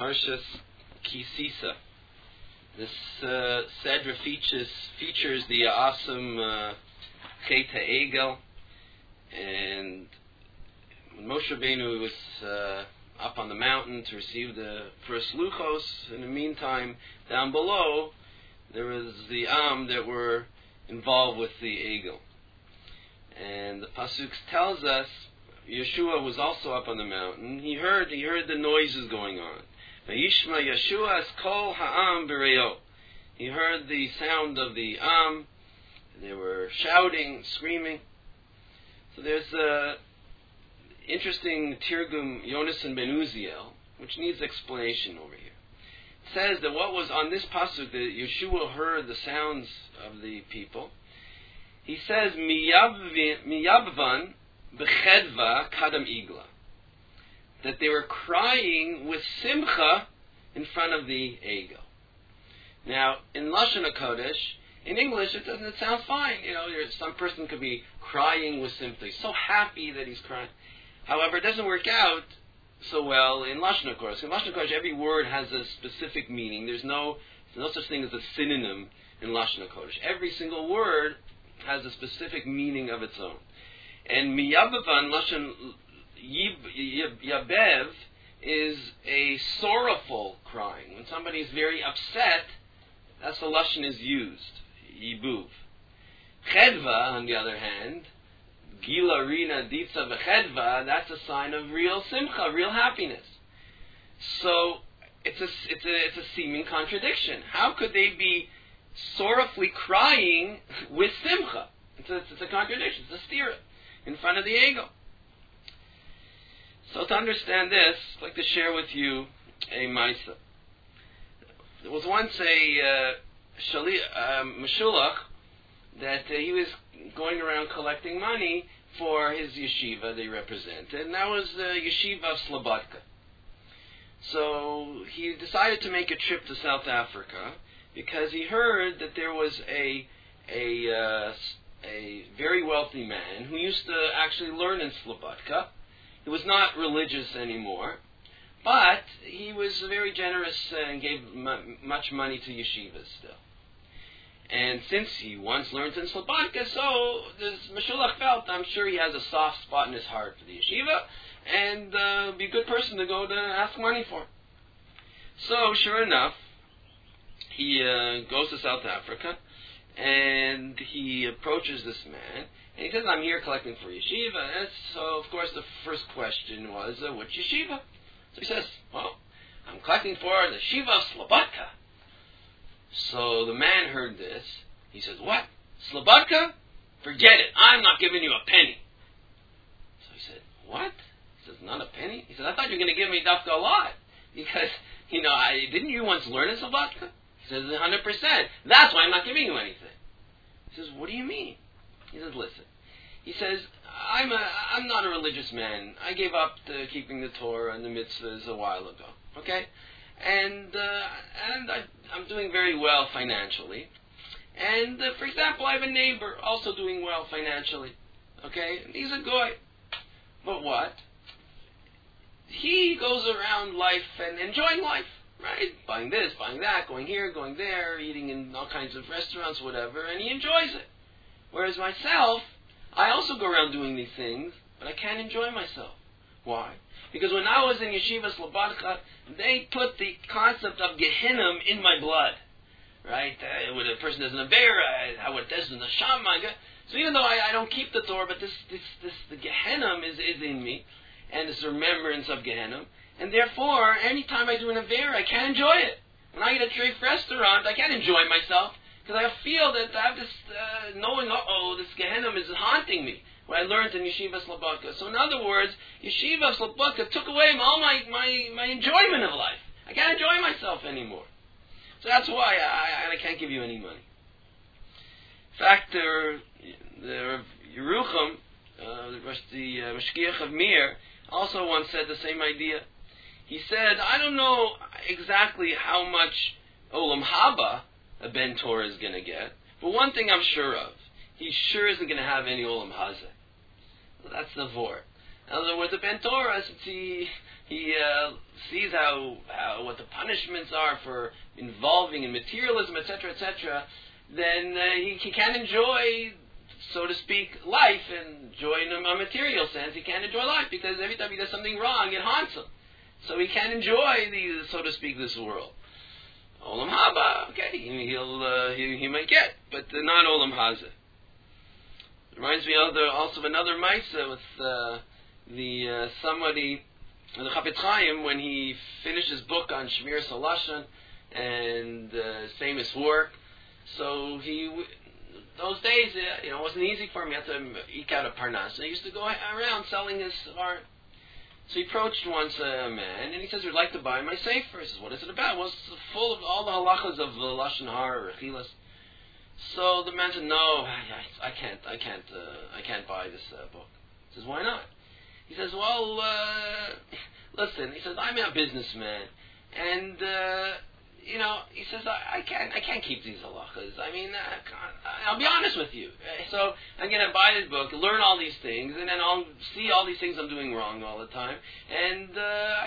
Parshas Kisisa. This Sedra features the awesome Chet HaEgel, and when Moshe Rabbeinu was up on the mountain to receive the first luchos, in the meantime, down below, there was the Am that were involved with the Egel. And the Pasuk tells us Yeshua was also up on the mountain. He heard the noises going on. Vayishma Yeshua es kol ha'am b'reo. He heard the sound of the Am. They were shouting, screaming. So there's a interesting Tirgum Yonasan ben Uziel, which needs explanation over here. It says that what was on this pasuk, that Yeshua heard the sounds of the people. He says miyabvan b'chedva kadam igla, that they were crying with simcha in front of the egel. Now, in Lashon HaKodesh, in English, it sounds fine. Some person could be crying with simcha. He's so happy that he's crying. However, it doesn't work out so well in Lashon HaKodesh. In Lashon HaKodesh, every word has a specific meaning. There's no such thing as a synonym in Lashon HaKodesh. Every single word has a specific meaning of its own. And miyabevan, Lashon yabev, is a sorrowful crying. When somebody is very upset, that's the Lashon is used, yibuv. Chedva, on the other hand, Gila Rina Ditza V'Chedva, that's a sign of real simcha, real happiness. So it's a seeming contradiction. How could they be sorrowfully crying with simcha? It's a contradiction. It's a stira in front of the ego. So to understand this, I'd like to share with you a Maisa. There was once a Meshulach that he was going around collecting money for his yeshiva that he represented, and that was the yeshiva of Slobodka. So he decided to make a trip to South Africa because he heard that there was a very wealthy man who used to actually learn in Slobodka. He was not religious anymore, but he was very generous and gave much money to yeshivas still. And since he once learned in Slobodka, so this Meshulach felt, I'm sure he has a soft spot in his heart for the yeshiva, and be a good person to go to ask money for. So, sure enough, he goes to South Africa, and he approaches this man, and he says, I'm here collecting for yeshiva. And so, of course, the first question was, which yeshiva? So he says, well, I'm collecting for the yeshiva of Slobodka. So the man heard this. He says, what? Slobodka? Forget it. I'm not giving you a penny. So he said, what? He says, not a penny? He said, I thought you were going to give me dafka a lot. Because, didn't you once learn in Slobodka? He says, 100%. That's why I'm not giving you anything. He says, what do you mean? He says, listen. He says, I'm not a religious man. I gave up to keeping the Torah and the mitzvahs a while ago. Okay? And I'm doing very well financially. And, for example, I have a neighbor also doing well financially. Okay? And he's a goy. But what? He goes around life and enjoying life, right? Buying this, buying that, going here, going there, eating in all kinds of restaurants, whatever, and he enjoys it. Whereas myself, I also go around doing these things, but I can't enjoy myself. Why? Because when I was in Yeshiva Slobodka, they put the concept of Gehinnom in my blood. Right? When a person does an Avera, how it does in the Shama. So even though I don't keep the Torah, but the Gehinnom is in me, and this remembrance of Gehinnom, and therefore, anytime I do an Avera, I can't enjoy it. When I eat at a treif restaurant, I can't enjoy myself, because I feel that I have this knowing, this Gehinnom is haunting me. What I learned in Yeshiva Slobodka. So in other words, Yeshiva Slobodka took away all my enjoyment of life. I can't enjoy myself anymore. So that's why I can't give you any money. In fact, the Yerucham, the Mashgiach of Mir, also once said the same idea. He said, I don't know exactly how much Olam Haba a Ben Torah is going to get, but one thing I'm sure of, he sure isn't going to have any Olam Hazeh. That's the vor. In other words, the Ben Torah, since he sees how what the punishments are for involving in materialism, etc., then he can't enjoy, so to speak, life and joy in a material sense. He can't enjoy life because every time he does something wrong, it haunts him. So he can't enjoy so to speak, this world. Olam Haba, okay, he might get, but not Olam Hazeh. Reminds me also of another Maisa with somebody, the Chafetz Chaim, when he finished his book on Shmiras HaLashon and his famous work. So those days, it wasn't easy for him. He had to eke out a parnas. So he used to go around selling his art. So he approached once a man, and he says, "We'd like to buy my sefer." He says, "What is it about?" Well, it's full of all the halachas of lashon hara or rechilas. So the man said, "No, I can't buy this book." He says, "Why not?" He says, "Well, listen." He says, "I'm a businessman, and he says, I can't keep these halachas. I mean, I'll be honest with you. So I'm going to buy this book, learn all these things, and then I'll see all these things I'm doing wrong all the time. And I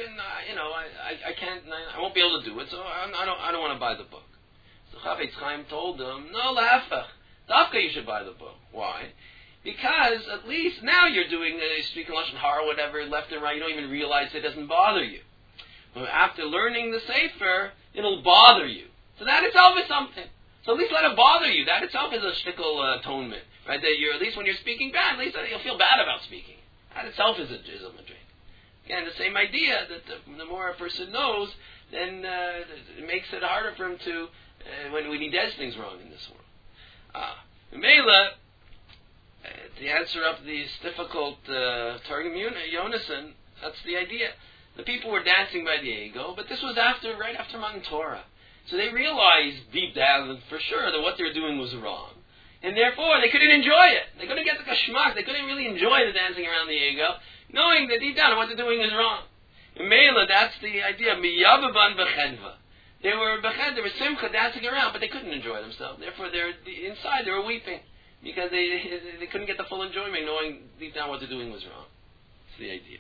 won't be able to do it. So I don't want to buy the book." So Chafetz Chaim told him, "No, la'afach. Dafka, you should buy the book. Why? Because at least now you're doing speaking lashon hara, whatever, left and right. You don't even realize it doesn't bother you. But after learning the sefer, it'll bother you. So that itself is something. So at least let it bother you. That itself is a shtickle atonement, right? That at least when you're speaking bad, at least you'll feel bad about speaking. That itself is a drink. Again, the same idea that the more a person knows, then it makes it harder for him to when he does things wrong in this world. Mela, to answer up these difficult Targum Yonason, that's the idea. The people were dancing by the ego, but this was right after Matan Torah. So they realized deep down, for sure, that what they were doing was wrong. And therefore, they couldn't enjoy it. They couldn't get the kashmak. They couldn't really enjoy the dancing around the ego, knowing that deep down what they're doing is wrong. In Mela, that's the idea. Miyababan b'chedva. They were simcha dancing around, but they couldn't enjoy themselves. Therefore, inside they were weeping because they couldn't get the full enjoyment, knowing deep down what they're doing was wrong. That's the idea.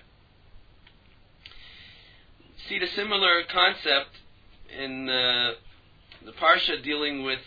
See the similar concept in the parsha dealing with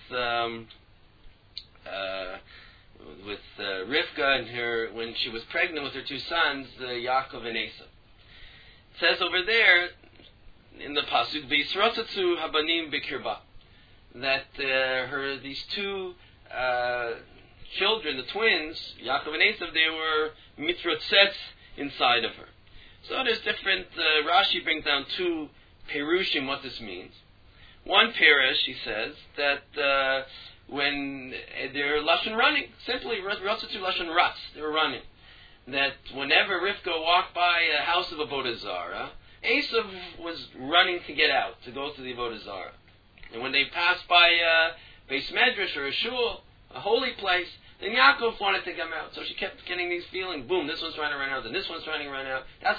Rivka and her when she was pregnant with her two sons, Yaakov and Esav. It says over there in the pasuk, "V'yisrotzatzu habanim b'kirba," that these two children, the twins, Yaakov and Esav, they were mitrotzets inside of her. So there's different, Rashi brings down two perushim, what this means. One perush, he says, that when they're lashon running, simply, rotzatu lashon ratz, they were running. That whenever Rivka walked by a house of Avodah Zarah, Esav was running to get out, to go to the Avodah Zarah. And when they passed by a Beis Medrash or a shul, a holy place, then Yaakov wanted to come out. So she kept getting these feelings. Boom, this one's trying to run out, then this one's trying to run out. That's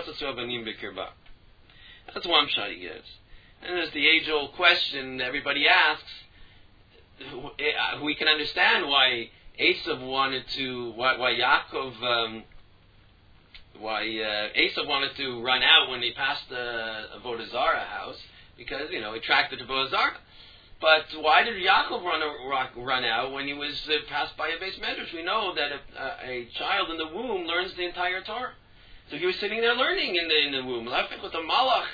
That's one shot he gives. And there's the age-old question everybody asks. We can understand why Esav wanted to, why Esav wanted to run out when they passed the Avodah Zarah house, because, attracted to Avodah Zarah. But why did Yaakov run out when he was passed by a Beis Medrash? We know that a child in the womb learns the entire Torah. So he was sitting there learning in the womb. With the Malach,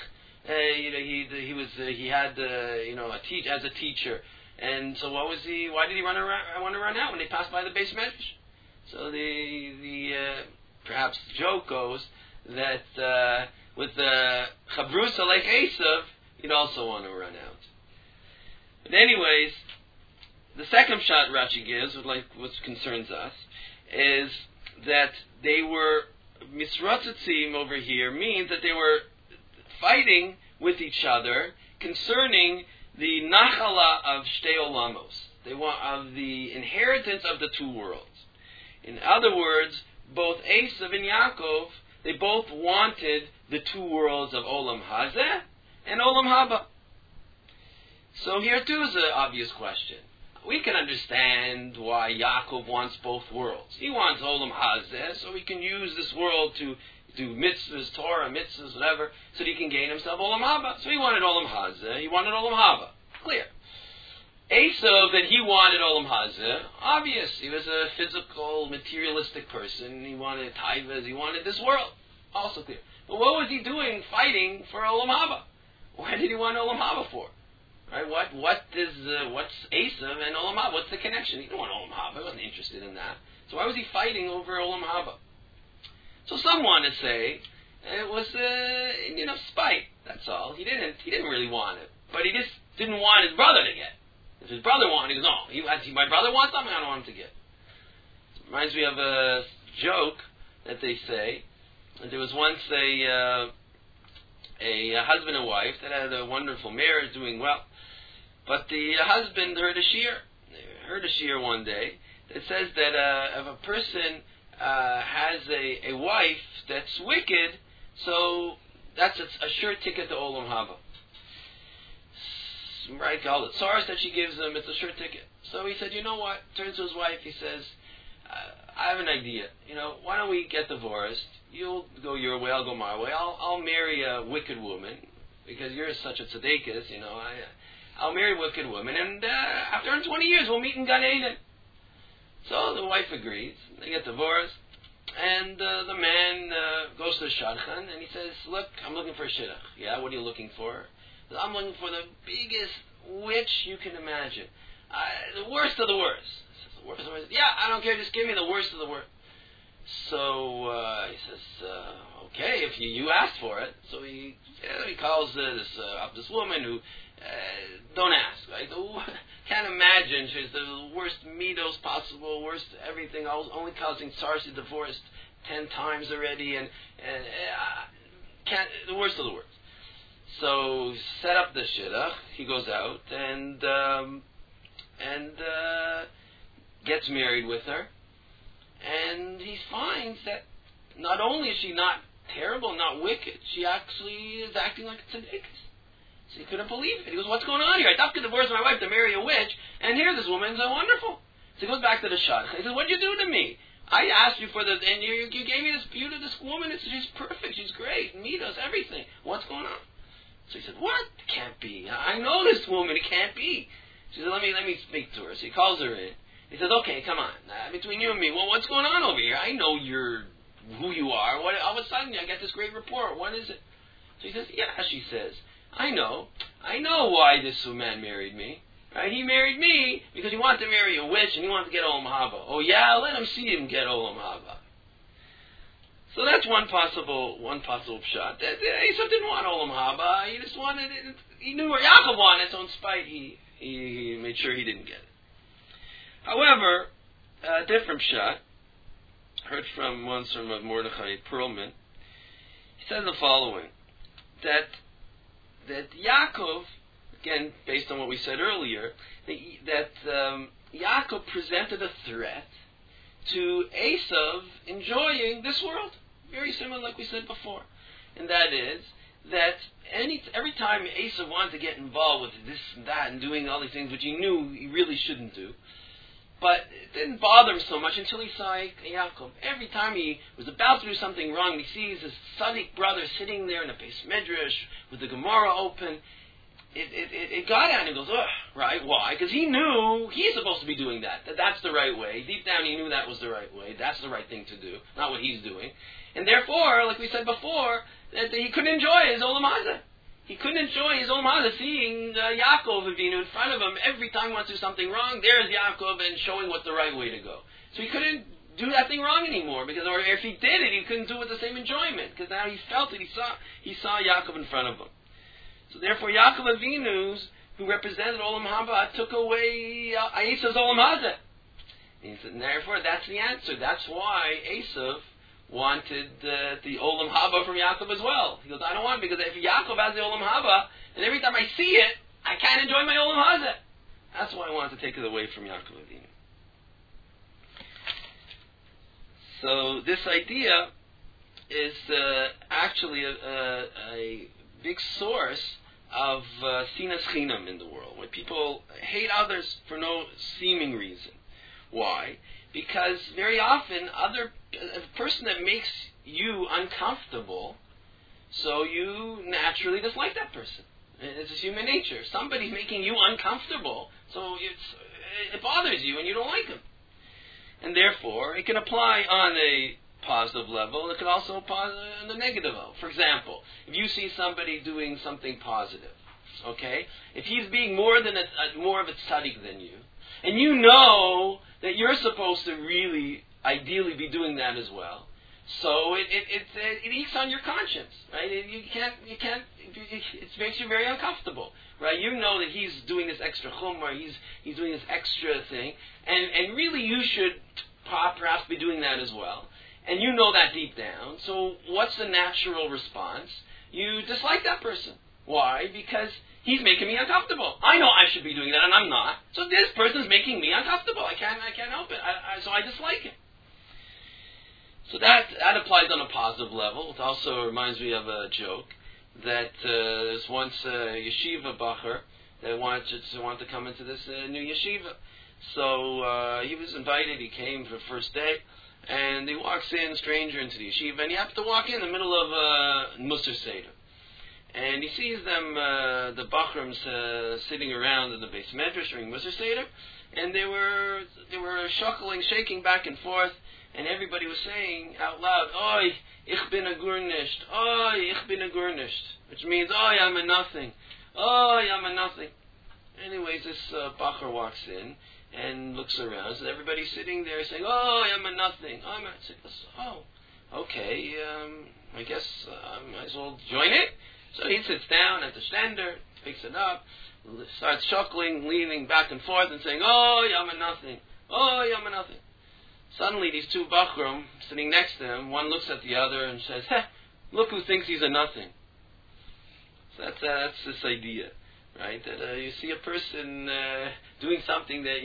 he had as a teacher. And so why did he want to run out when they passed by the Beis Medrash? So the perhaps joke goes that with the Chavrusa like Esav, he'd also want to run out. But anyways, the second shot Rashi gives, what concerns us, is that they were misratzatzim over here means that they were fighting with each other concerning the nachala of shtei olamos, of the inheritance of the two worlds. In other words, both Esav and Yaakov, they both wanted the two worlds of Olam Hazeh and Olam Haba. So here too is an obvious question. we can understand why Yaakov wants both worlds. He wants Olam Hazeh, so he can use this world to do mitzvahs, Torah, mitzvahs, whatever, so that he can gain himself Olam Haba. So he wanted Olam Hazeh, he wanted Olam Haba. Clear. Esav, that he wanted Olam Hazeh, obvious. He was a physical, materialistic person. He wanted taivas, he wanted this world. Also clear. But what was he doing fighting for Olam Haba? Why did he want Olam Haba for? Right? What's Esav and Olam Haba? What's the connection? He didn't want Olam Haba. He wasn't interested in that. So why was he fighting over Olam Haba? So some want to say it was spite. That's all. He didn't really want it, but he just didn't want his brother to get. If his brother wanted, he goes, no. My brother wants something, I don't want him to get. It reminds me of a joke that they say. There was once a husband and wife that had a wonderful marriage, doing well. But the husband heard a shiur one day that says that if a person has a wife that's wicked, so that's a sure ticket to Olam Haba. Right, all the tzars that she gives him, it's a sure ticket. So he said, you know what? Turns to his wife, he says, I have an idea. Why don't we get divorced? You'll go your way, I'll go my way. I'll marry a wicked woman, because you're such a tzaddikus, I'll marry a wicked woman, and after 20 years, we'll meet in Gan Eden. So the wife agrees. They get divorced, and the man goes to the shadchan, and he says, look, I'm looking for a shidduch. Yeah, what are you looking for? I'm looking for the biggest witch you can imagine. The worst of the worst. The worst of the worst. Yeah, I don't care, just give me the worst of the worst. So he says, okay, if you asked for it. So he calls this woman who, don't ask, right? Can't imagine. She's the worst midos possible, worst everything, only causing tzars. She divorced 10 times already, and the worst of the worst. So set up the shidduch. He goes out and gets married with her, and he finds that not only is she not terrible, not wicked, she actually is acting like a tzaddikus. So he couldn't believe it. He goes, "What's going on here? I thought I could divorce my wife to marry a witch, and here this woman's so wonderful." So he goes back to the shadchan. He says, "What'd you do to me? I asked you for the, and you gave me this beauty, this woman. She's perfect. She's great. Midos, everything. What's going on?" So he said, "What? It can't be. I know this woman. It can't be." She said, let me speak to her. So he calls her in. He says, "Okay, come on. Between you and me, well, what's going on over here? I know who you are. All of a sudden, I get this great report. What is it?" So he says, "Yeah," she says, I know why this man married me. Right? He married me because he wanted to marry a witch and he wanted to get Olam Haba. Oh yeah, let him see him get Olam Haba." So that's one possible shot. Esav didn't want Olam Haba. He just wanted it. He knew where Yaakov wanted, so in spite, he made sure he didn't get it. However, a different shot, heard once from Mordechai Perlman, he says the following, that Yaakov, again, based on what we said earlier, that Yaakov presented a threat to Esav enjoying this world. Very similar like we said before. And that is that every time Esav wanted to get involved with this and that and doing all these things which he knew he really shouldn't do, but it didn't bother him so much until he saw Yaakov. Every time he was about to do something wrong, he sees his tzaddik brother sitting there in a Beis Medrash with the Gemara open. It got at him. He goes, "Ugh, right? Why? Because he knew he's supposed to be doing that. That's the right way. Deep down, he knew that was the right way. That's the right thing to do, not what he's doing. And therefore, like we said before, that he couldn't enjoy his Olam Hazeh. He couldn't enjoy his Olam Hazeh, seeing Yaakov Avinu in front of him every time he wants to do something wrong. There's Yaakov and showing what's the right way to go. So he couldn't do that thing wrong anymore, or if he did it, he couldn't do it with the same enjoyment, because now he felt it. He saw Yaakov in front of him. So therefore, Yaakov Avinu, who represented Olam Haba, took away Esav's Olam Hazeh. And he said, and therefore, that's the answer. That's why Esav wanted the Olam Haba from Yaakov as well. He goes, I don't want it, because if Yaakov has the Olam Haba, and every time I see it, I can't enjoy my Olam Hazeh. That's why I wanted to take it away from Yaakov Avinu. So this idea is actually a big source sinas chinam in the world, where people hate others for no seeming reason. Why? Because very often a person that makes you uncomfortable, so you naturally dislike that person. It's just human nature. Somebody's making you uncomfortable, so it bothers you and you don't like him. And therefore, it can apply on a positive level. It can also apply on a negative level. For example, if you see somebody doing something positive, okay, if he's being more of a tzaddik than you, and you know that you're supposed to really, ideally, be doing that as well, so it eats on your conscience, right? It makes you very uncomfortable, right? You know that he's doing this extra chumrah, he's doing this extra thing, and really you should perhaps be doing that as well. And you know that deep down. So what's the natural response? You dislike that person. Why? Because he's making me uncomfortable. I know I should be doing that, and I'm not. So this person's making me uncomfortable. I can't help it. So I dislike him. So that applies on a positive level. It also reminds me of a joke that there's once a yeshiva bacher that wanted to come into this new yeshiva. So he was invited. He came for the first day, and he walks in, stranger, into the yeshiva, and he happens to walk in the middle of Musar Seder. And he sees them, the bachrums, sitting around in the Beis Medrash during Musar Seder, and they were shuckling, shaking back and forth, and everybody was saying out loud, "Oi, ich bin a gurnisht. Oi, ich bin a gurnisht," which means, "Oi, I'm a nothing. Oi, I'm a nothing." Anyways, this bacher walks in and looks around, so everybody's sitting there saying, "Oh, I'm a nothing. I'm a..." Oh, okay. I guess I might as well join it. So he sits down at the stender, picks it up, starts chuckling, leaning back and forth, and saying, "Oh, I'm a nothing. Oh, I'm a nothing." Suddenly, these two bachrim sitting next to him, one looks at the other and says, "Heh, look who thinks he's a nothing." So that's this idea, right? That you see a person doing something that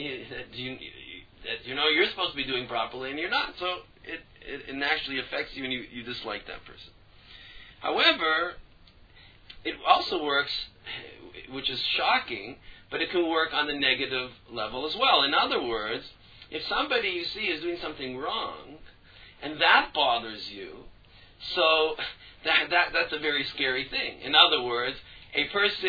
you know you're supposed to be doing properly, and you're not. So it naturally affects you, and you dislike that person. However, it also works, which is shocking, but it can work on the negative level as well. In other words, if somebody you see is doing something wrong, and that bothers you, so that's a very scary thing. In other words, a person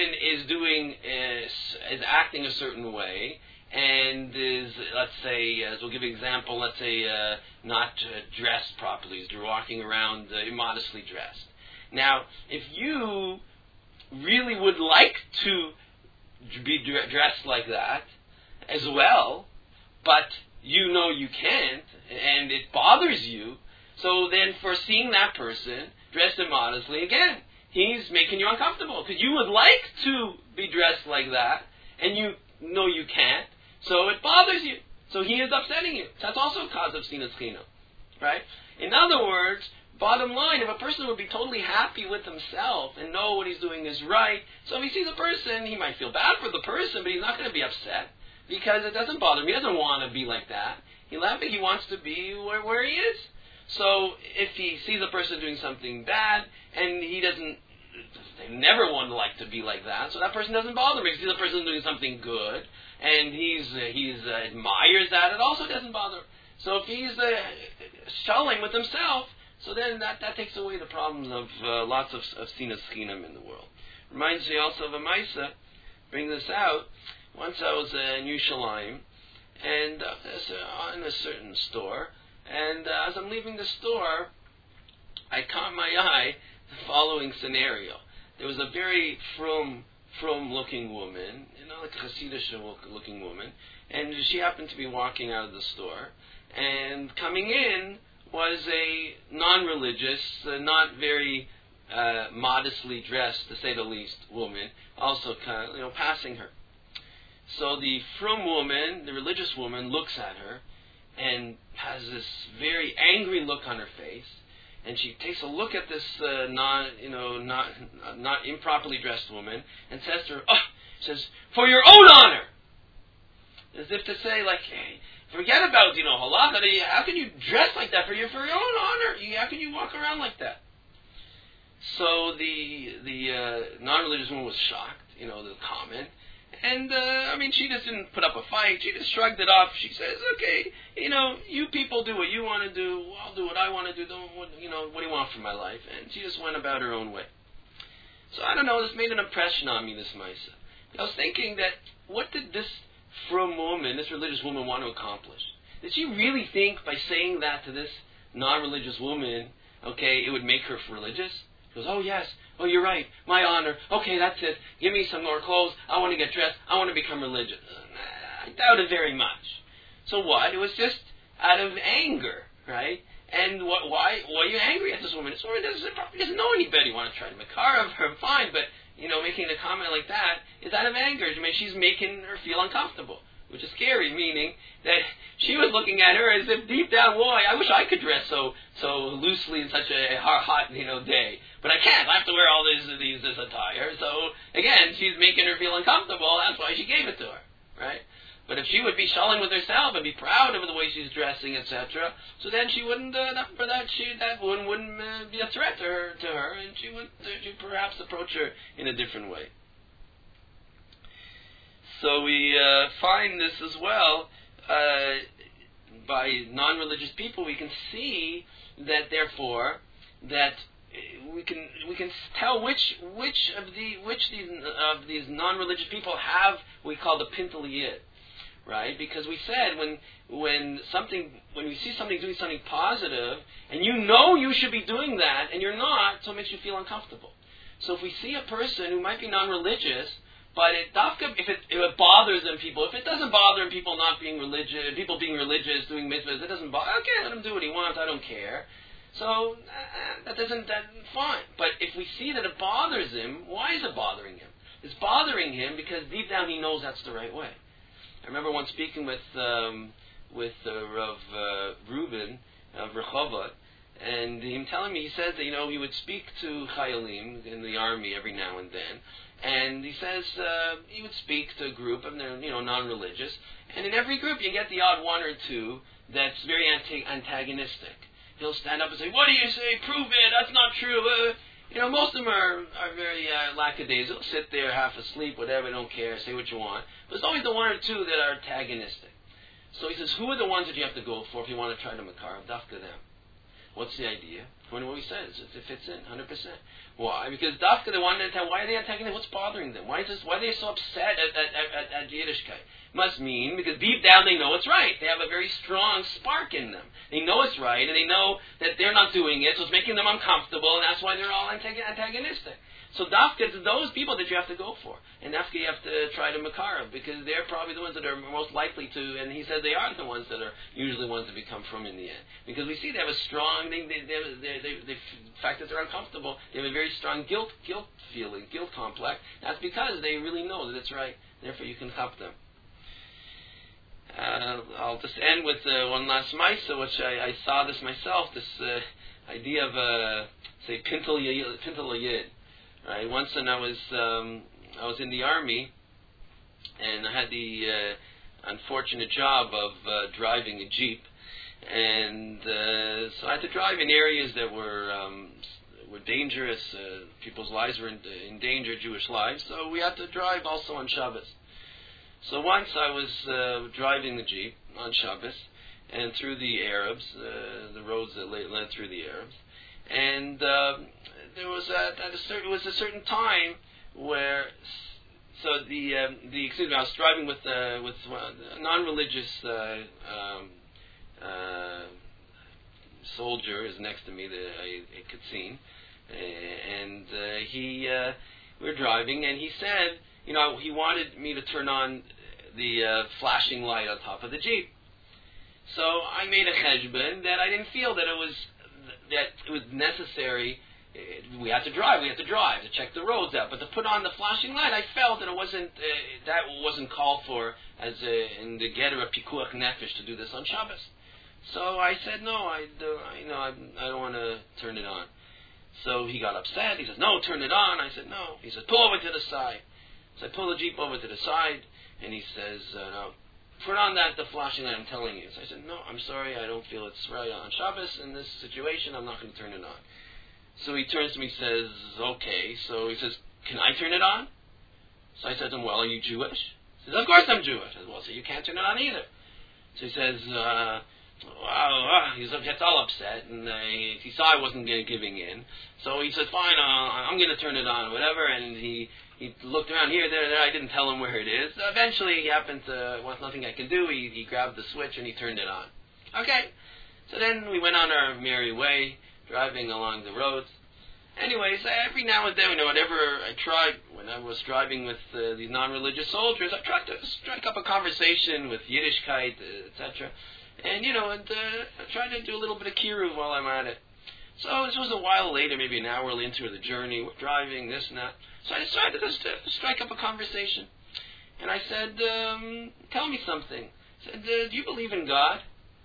is acting a certain way, and is, let's say, as we'll give an example, let's say not dressed properly, is walking around immodestly dressed. Now, if you really would like to be dressed like that as well, but you know you can't, and it bothers you, so then for seeing that person dressed immodestly, again, he's making you uncomfortable, because you would like to be dressed like that, and you know you can't, so it bothers you. So he is upsetting you. That's also a cause of sinas chinam, right? In other words, bottom line, if a person would be totally happy with himself and know what he's doing is right, so if he sees a person, he might feel bad for the person, but he's not going to be upset, because it doesn't bother him. He doesn't want to be like that. He wants to be where he is. So if he sees a person doing something bad, and they never want to like to be like that, so that person doesn't bother him. If he sees a person doing something good, and he's admires that, it also doesn't bother him. So if he's shulling with himself, so then that takes away the problems of lots of sinas chinam in the world. Reminds me also of a Maisa, bring this out. Once I was in Yerushalayim, and in a certain store, and as I'm leaving the store, I caught my eye the following scenario. There was a very frum-looking woman, like a Hasidish-looking woman, and she happened to be walking out of the store, and coming in was a non-religious, not very modestly dressed, to say the least, woman, also kind of, passing her. So the frum woman, the religious woman, looks at her and has this very angry look on her face, and she takes a look at this not improperly dressed woman and says to her, says, "For your own honor," as if to say, like, hey, forget about halacha. How can you dress like that for your own honor? How can you walk around like that? So the non-religious woman was shocked, the comment. And, she just didn't put up a fight. She just shrugged it off. She says, okay, you people do what you want to do. I'll do what I want to do. What do you want from my life? And she just went about her own way. So I don't know, this made an impression on me, this Maisa. I was thinking that, what did this frum woman, this religious woman, want to accomplish? Did she really think by saying that to this non-religious woman, okay, it would make her religious? She goes, oh yes, oh you're right, my honor, okay, that's it, give me some more clothes, I want to get dressed, I want to become religious. I doubt it very much. So what? It was just out of anger, right? And why are you angry at this woman? This woman probably doesn't know anybody. You want to try to makar of her, fine, but, making a comment like that is out of anger. She's making her feel uncomfortable, which is scary, meaning that she was looking at her as if deep down, boy, I wish I could dress so loosely in such a hot day. But I can't. I have to wear all this attire. So, again, she's making her feel uncomfortable. That's why she gave it to her, right? But if she would be shalom with herself and be proud of the way she's dressing, etc., so then she wouldn't. That one wouldn't be a threat to her, and she would perhaps approach her in a different way. So we find this as well by non-religious people. We can see that, therefore, that we can tell which of these non-religious people have what we call the pintel yid. Right? Because we said when we see something doing something positive, and you should be doing that, and you're not, so it makes you feel uncomfortable. So if we see a person who might be non-religious, but if it bothers them, if it doesn't bother them, people not being religious, people being religious, doing mitzvahs, it doesn't bother. Okay, let him do what he wants. I don't care. So that's fine. But if we see that it bothers him, why is it bothering him? It's bothering him because deep down he knows that's the right way. I remember once speaking with Rav Reuben of Rehovot, and him telling me, he says that he would speak to Chayalim in the army every now and then, and he says he would speak to a group of non-religious, and in every group you get the odd one or two that's very antagonistic. He'll stand up and say, "What do you say? Prove it. That's not true." Most of them are very lackadaisical. Sit there half asleep, whatever, don't care, say what you want. But there's always the one or two that are antagonistic. So he says, who are the ones that you have to go for if you want to try to makar? Dafka them. What's the idea? According to what he says, it fits in 100%. Why? Because dafka the one that why are they attacking them? What's bothering them? Why are they so upset at Yiddishkeit? Must mean because deep down they know it's right. They have a very strong spark in them. They know it's right, and they know that they're not doing it, so it's making them uncomfortable, and that's why they're all antagonistic. So dafka, it's those people that you have to go for, and dafka you have to try to makar, because they're probably the ones that are most likely to, and he said they are the ones that are usually the ones that become from in the end. Because we see they have a strong, the fact that they're uncomfortable, they have a very strong guilt feeling, guilt complex. That's because they really know that it's right, therefore you can help them. I'll just end with one last Maisa, which I saw this myself, this idea of, say, Pintel Yid. Right? Once when I was in the army, and I had the unfortunate job of driving a jeep, and so I had to drive in areas that were dangerous. People's lives were in danger, Jewish lives. So we had to drive also on Shabbos. So once I was driving the jeep on Shabbos, and through the Arabs, the roads that led through the Arabs, and there was a certain time where, so I was driving with a non-religious soldier is next to me that I could see, and we were driving, and he said, he wanted me to turn on the flashing light on top of the Jeep. So I made a cheshbon that I didn't feel that it was necessary. We had to drive to check the roads out. But to put on the flashing light, I felt that it wasn't called for as in the Getter of Pikuach Nefesh to do this on Shabbos. So I said, no, I don't want to turn it on. So he got upset. He says, no, turn it on. I said, no. He says, pull over to the side. So I pull the Jeep over to the side, and he says, no, put on the flashing light, I'm telling you. So I said, no, I'm sorry, I don't feel it's right on Shabbos in this situation, I'm not going to turn it on. So he turns to me and says, okay. So he says, can I turn it on? So I said to him, well, are you Jewish? He says, of course I'm Jewish. I said, well, so you can't turn it on either. So he says, he gets all upset, and he saw I wasn't giving in. So he said, fine, I'm going to turn it on, whatever, and he looked around here, there, I didn't tell him where it is. Eventually, he happened to, well, nothing I can do, he grabbed the switch and he turned it on. Okay, so then we went on our merry way, driving along the roads. Anyways, every now and then, whatever I tried, when I was driving with these non-religious soldiers, I tried to strike up a conversation with Yiddishkeit, etc., and I tried to do a little bit of kiruv while I'm at it. So this was a while later, maybe an hour into the journey, we're driving, this and that. So I decided to strike up a conversation. And I said, tell me something. I said, do you believe in God?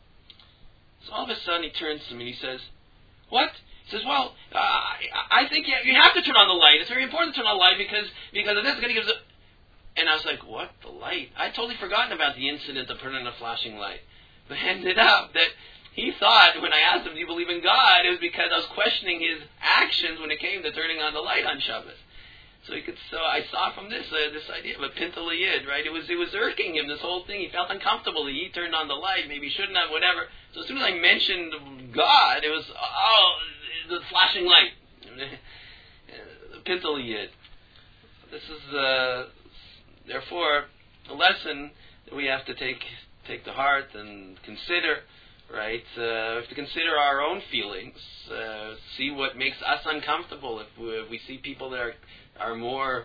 So all of a sudden he turns to me and he says, what? He says, well, I think you have to turn on the light. It's very important to turn on the light because of this is going to give us a... And I was like, what? The light? I'd totally forgotten about the incident of turning on a flashing light. But it ended up that he thought when I asked him, do you believe in God, it was because I was questioning his actions when it came to turning on the light on Shabbos. So I saw from this idea of a Pintel Yid, right? It was irking him, this whole thing. He felt uncomfortable. He turned on the light, maybe he shouldn't have, whatever. So as soon as I mentioned God, it was, the flashing light. The Pintel Yid. This is, therefore, a lesson that we have to take to heart and consider, right? We have to consider our own feelings, see what makes us uncomfortable. If we see people that are more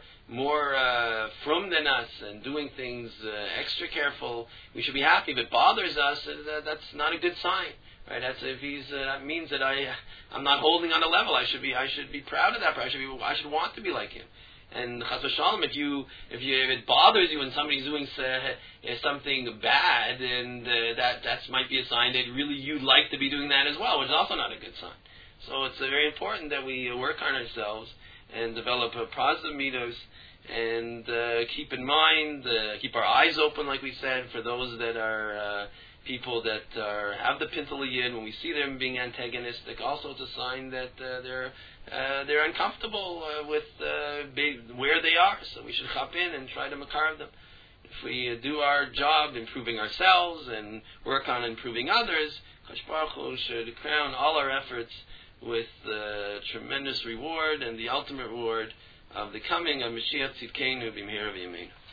frum than us and doing things extra careful, we should be happy. If it bothers us, that's not a good sign, right? That means that I'm not holding on a level. I should be proud of that. I should want to be like him. And Chas v'Shalom, if it bothers you when somebody's doing something bad, and that might be a sign that really you'd like to be doing that as well, which is also not a good sign. So it's very important that we work on ourselves and develop a positive midos, and keep in mind, keep our eyes open, like we said, for those that are people that have the Pintel Yid. When we see them being antagonistic, also it's a sign that they're uncomfortable with where they are. So we should hop in and try to makar them. If we do our job, improving ourselves, and work on improving others, Kadosh Baruch Hu should crown all our efforts with the tremendous reward and the ultimate reward of the coming of Mashiach Tzidkenu b'mehera v'yameinu.